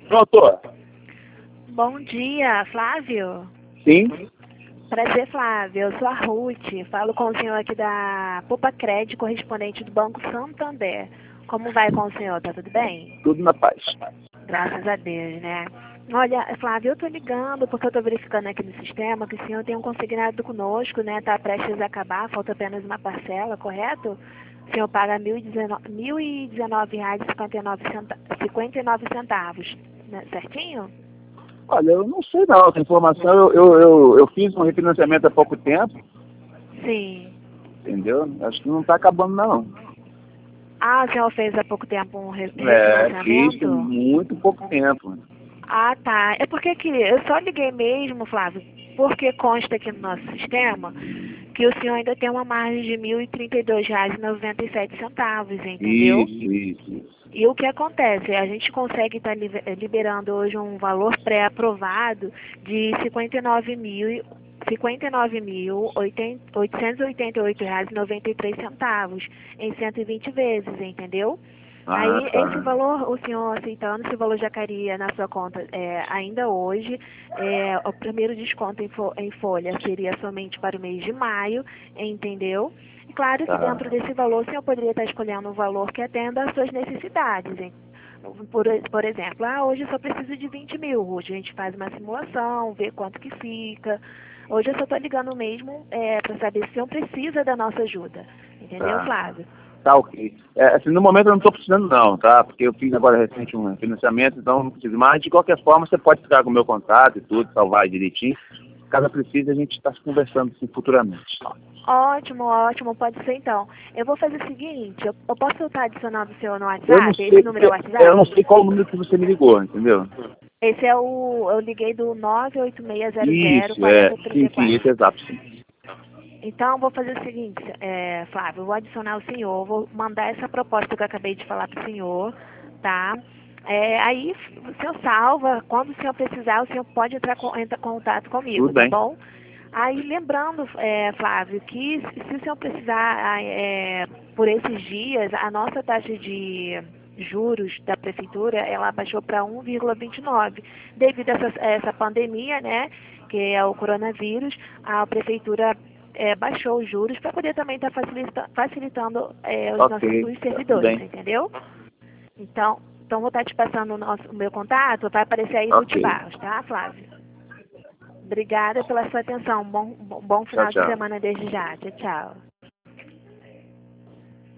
Pronto? Bom dia, Flávio. Sim. Prazer, Flávio. Eu sou a Ruth. Falo com o senhor aqui da Poupa Crédito, correspondente do Banco Santander. Como vai com o senhor? Tá tudo bem? Tudo na paz. Graças a Deus, né? Olha, Flávio, eu tô ligando porque eu tô verificando aqui no sistema que o senhor tem um consignado conosco, né? Tá prestes a acabar, falta apenas uma parcela, correto? O senhor paga R$ 1.019,59, né? Certinho? Olha, eu não sei não, essa informação, eu fiz um refinanciamento há pouco tempo, Sim. entendeu? Acho que não está acabando não. Ah, o senhor fez há pouco tempo um Fiz refinanciamento? tem muito pouco tempo. Ah, tá. É porque que eu só liguei mesmo, Flávio, porque consta aqui no nosso sistema que o senhor ainda tem uma margem de R$ 1.032,97, entendeu? Isso. E o que acontece? A gente consegue estar liberando hoje um valor pré-aprovado de R$ 59.888,93 em 120 vezes, entendeu? Ah, Aí, esse tá. valor, o senhor aceitando, esse valor já cairia na sua conta ainda hoje. O primeiro desconto em folha seria somente para o mês de maio, entendeu? E claro que Tá. dentro desse valor, o senhor poderia estar escolhendo um valor que atenda às suas necessidades, hein? Por exemplo, hoje eu só preciso de 20 mil. Hoje a gente faz uma simulação, vê quanto que fica. Hoje eu só estou ligando mesmo para saber se o senhor precisa da nossa ajuda. Entendeu, Tá. Flávio? Tá, ok. Assim, no momento eu não estou precisando não, tá? Porque eu fiz agora recente um financiamento, então não preciso mais. De qualquer forma, você pode ficar com o meu contato e tudo, salvar direitinho. Caso precise, a gente está se conversando assim, futuramente. Ótimo, ótimo, pode ser então. Eu vou fazer o seguinte, eu posso estar adicionando o senhor no Eu não WhatsApp? sei, Esse número é o eu não WhatsApp? sei qual o número que você me ligou, entendeu? Esse é eu liguei do Isso, 986004034. esse é exato, sim. Então, vou fazer o seguinte, Flávio, eu vou adicionar o senhor, vou mandar essa proposta que eu acabei de falar para o senhor, tá? Aí, o senhor salva, quando o senhor precisar, o senhor pode entrar em contato comigo, Tudo tá bem. bom? Aí, lembrando, Flávio, que se o senhor precisar, por esses dias, a nossa taxa de juros da prefeitura, ela baixou para 1,29. Devido a essa pandemia, né, que é o coronavírus, a prefeitura baixou os juros para poder também estar facilitando Ok, os tá tudo servidores, bem. entendeu? Então vou estar te passando o meu contato, vai aparecer aí Ruth Ok. Barros, tá, Flávio? Obrigada pela sua atenção. Bom Tchau, final de tchau. semana desde já. Tchau, tchau.